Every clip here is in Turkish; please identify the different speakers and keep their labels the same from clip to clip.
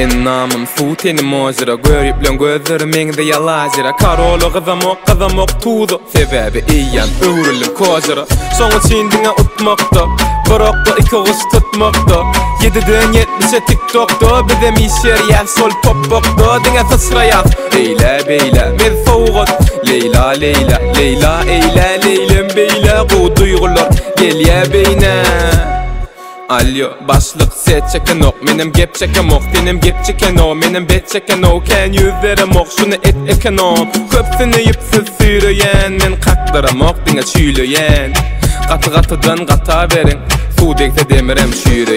Speaker 1: En namım futeni mozira görüp lan gözlerim mengde yalazira karolu kızamok tuğdu sebebi iyan öğrülüm kozira soňa çindiňe utmakda Barokda iki oğuz tutmakda 7'den 70'e TikTok'da Bidem işer sol popbokda Dine fısrayat Eyla beyla Med soğut Leyla Leyla Leyla eyla Leylem beyla Bu duygular Gelya beyna Alyo başlık set çeken ok Menem gep çeken ok Denem gep çeken o Menem bet çeken o Ken yüzlerim ok Şunu et eken o Köpsini yipsiz sürüyen Men kaklarım ok Dine çüylüyen Qatıdan qata verin Su dekse demirem şüyürü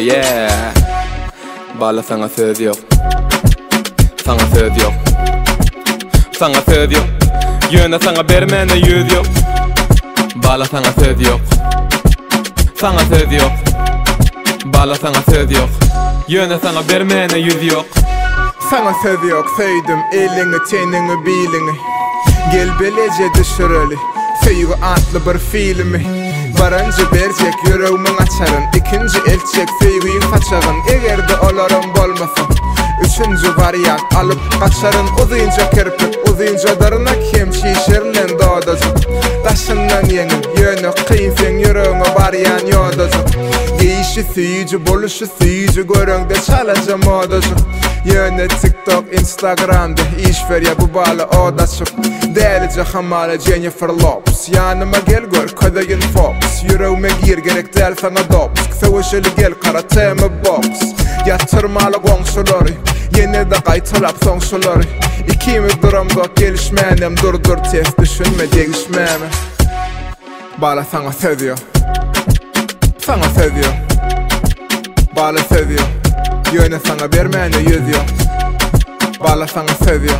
Speaker 1: Bala sana söz yok Sana söz yok Sana söz yok Yöne sana bermene yüz yok Bala sana söz yok Sana söz yok Bala sana söz yok Yöne sana bermene yüz yok
Speaker 2: Sana söz yok Söydim elini tenini bilini Gel belece düşüreli Söygü atlı bir filmi Barıncı bercek yüreğimin açarın İkinci elçek söygüyün kaçarın Egerde olarım bolmasın Üçüncü varyant alıp kaçarın Uzayınca kirpik uzayınca darınak Hem şişirlen doğdacak Taşından yengin yönü kıyınsen yüreğine varyan yodacak Giyişi suyucu boluşu suyucu Görüngde çalacağım odacak Yönü TikTok, Instagram'da iş ver ya bu bağlı odacak Delice hamale Jennifer Lopez Yanıma gel gör ködeyin Fox Yüreğime gir gerek del sana dops Sevişeli gel karate mi box Yatırmalı gongsuları Yine de kaytılap soňsuları İkimiz duramda gelişmenem Dur tez düşünme değişmeme Bala sana seviyor Sana seviyor Bala seviyor Yöne sana vermene yüzüyor Bala sana seviyor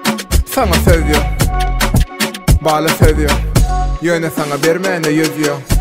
Speaker 2: Sana seviyor Bala seviyor Yöne sana vermene yüzüyor